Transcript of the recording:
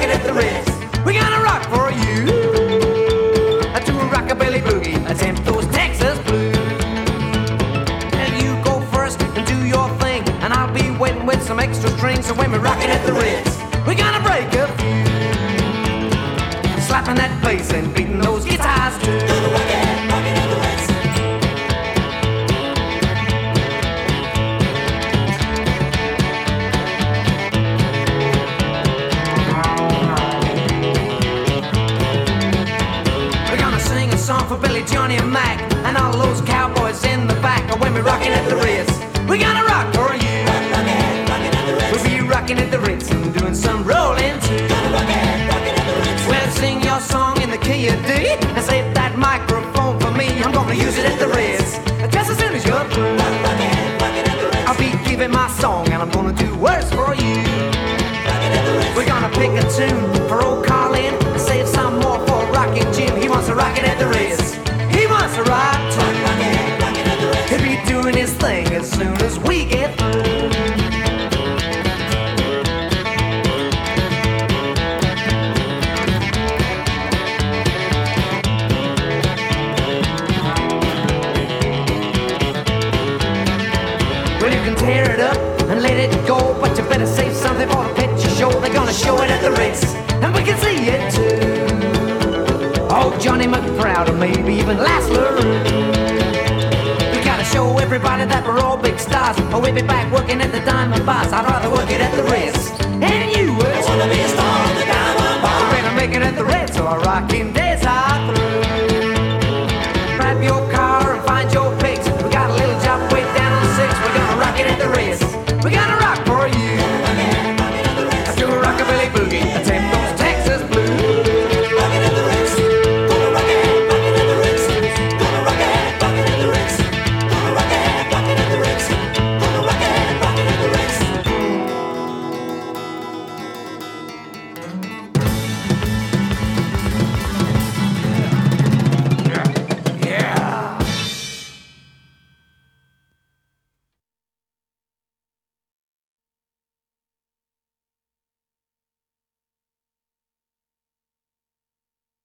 rock it at the Ritz. We're gonna rock for you to a rockabilly boogie, attempt those Texas blues. And you go first and do your thing, and I'll be waiting with some extra strings. So when we rock it at the Ritz, we're gonna break a few, slapping that bass and beating those guitars too. Rock it at the Ritz. Song for Billy, Johnny and Mac, and all those cowboys in the back. And when we're rocking at the Ritz, we're gonna rock for you. We'll be rocking at the Ritz and doing some rolling too. Well, sing your song in the key of D and save that microphone for me. I'm gonna use it at the Ritz just as soon as you're through. I'll be giving my song and I'm gonna do worse for you. We're gonna pick a tune for old Carlin and save some more for Rockin' Jim. He wants to rock it at the Ritz. He wants to rock too. He'll be doing his thing as soon as we get through. Well, you can tear it up and let it go, but you better save something for the picture show. They're gonna show it at the Ritz, and we can see it too. Oh, Johnny McProud, or maybe even Last LaRue. We gotta show everybody that we're all big stars, or we'll be back working at the Diamond Bars. I'd rather work it at the Ritz, and you would wanna be a star at the Diamond Bar. We're gonna make it at the Ritz or a rockin'